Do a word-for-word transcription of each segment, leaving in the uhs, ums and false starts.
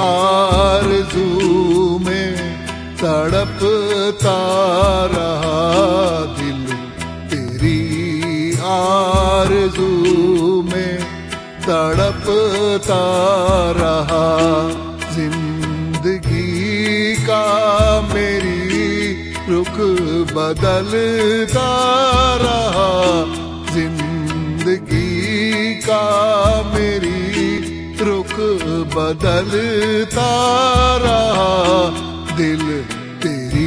आरज़ू में तड़पता रहा दिल, तेरी आरज़ू में तड़पता रहा। जिंदगी का मेरी रुख बदलता रहा, जिंदगी का मेरी रुख बदलता रहा दिल, तेरी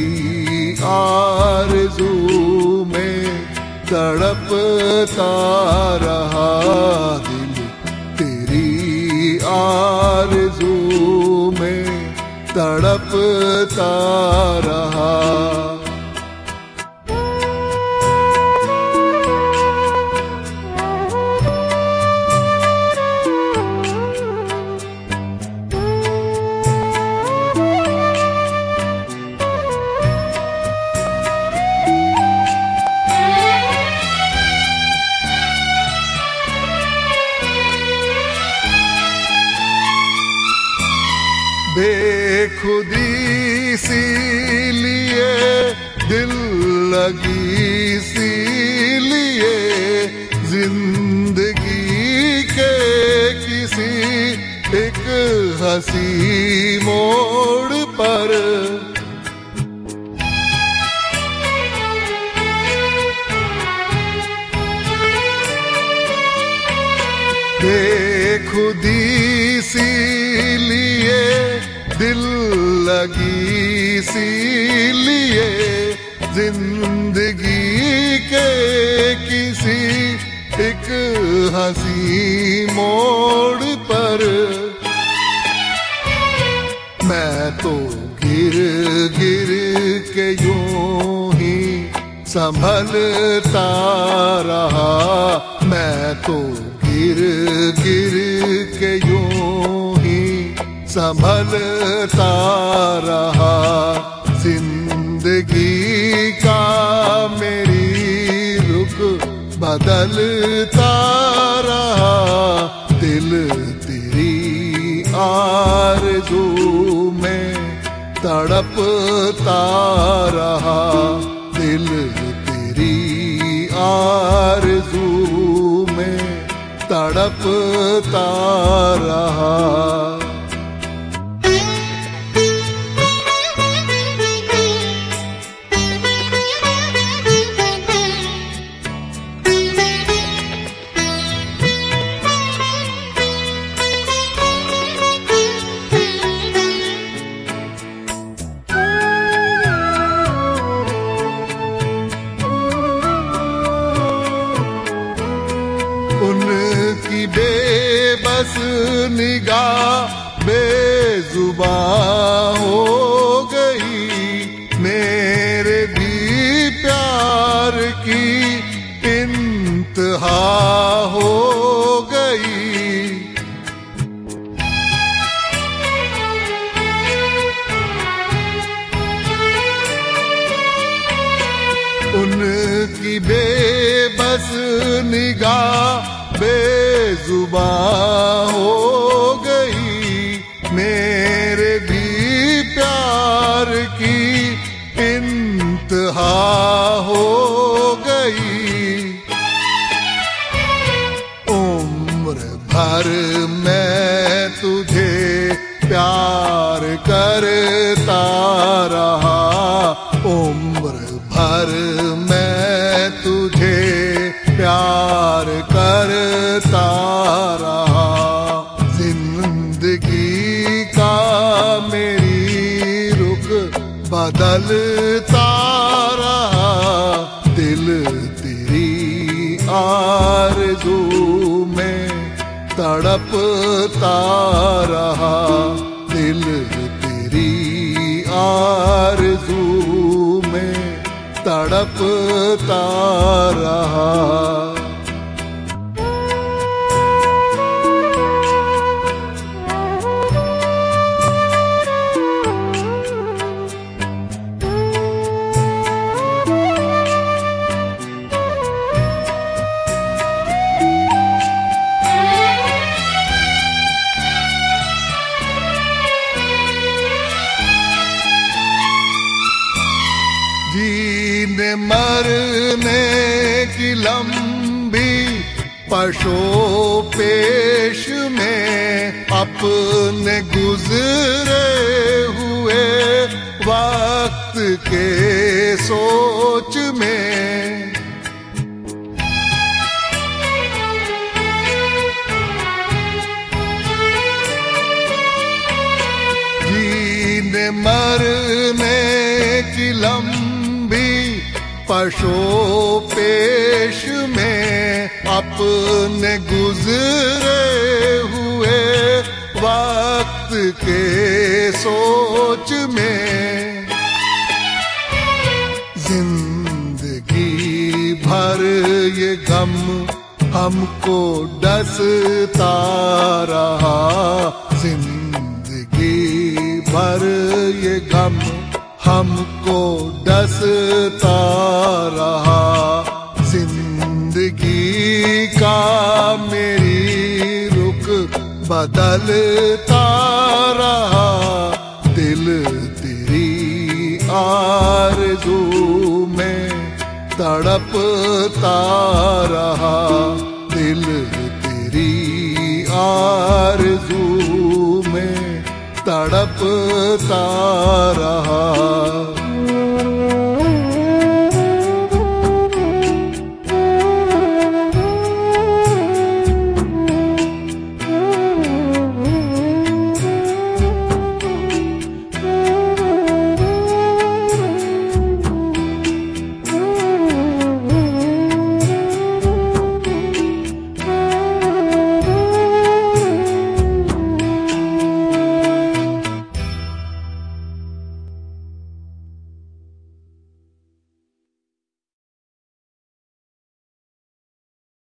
आरज़ू में तड़पता रहा दिल, तेरी आरज़ू में तड़पता रहा। बेखुदी सी लिए दिल लगी सी लिए, जिंदगी के किसी एक हंसी मोड़ पर बेखुदी सी लिए दिल लगी सी लिए, जिंदगी के किसी एक हंसी मोड़ पर मैं तो गिर गिर के यूं ही संभलता रहा, मैं तो गिर गिर के यूं ही संभलता रहा। जिंदगी का मेरी रुख बदलता रहा दिल, तेरी आरज़ू में तड़पता रहा दिल, तेरी आरज़ू में तड़पता रहा। उनकी बेबस निगाह बेजुबां हो गई, मेरे भी प्यार की इंतहा हो गई। उनकी बेबस निगाह बेजुबां हो गई, मेरे भी प्यार की इंतहा हो गई। उम्र भर मैं तुझे प्यार करता रहा, उम्र भर मैं तुझे प्यार करता रहा। जिंदगी का मेरी रुख बदलता रहा दिल, तेरी आरज़ू में तड़पता रहा दिल, तेरी आरज़ू में तड़पता रहा। पशोपेश में अपने गुजरे हुए वक्त के सोच में। जीने मरने की लंबी पशोपेश में अपने गुजरे हुए वक्त के सोच में। जिंदगी भर ये गम हमको डसता रहा, जिंदगी भर ये गम हमको डसता रहा। जिंदगी का मेरी रुख बदलता रहा, दिल तेरी आरज़ू में तड़पता रहा, दिल तेरी आरज़ू में तड़पता रहा।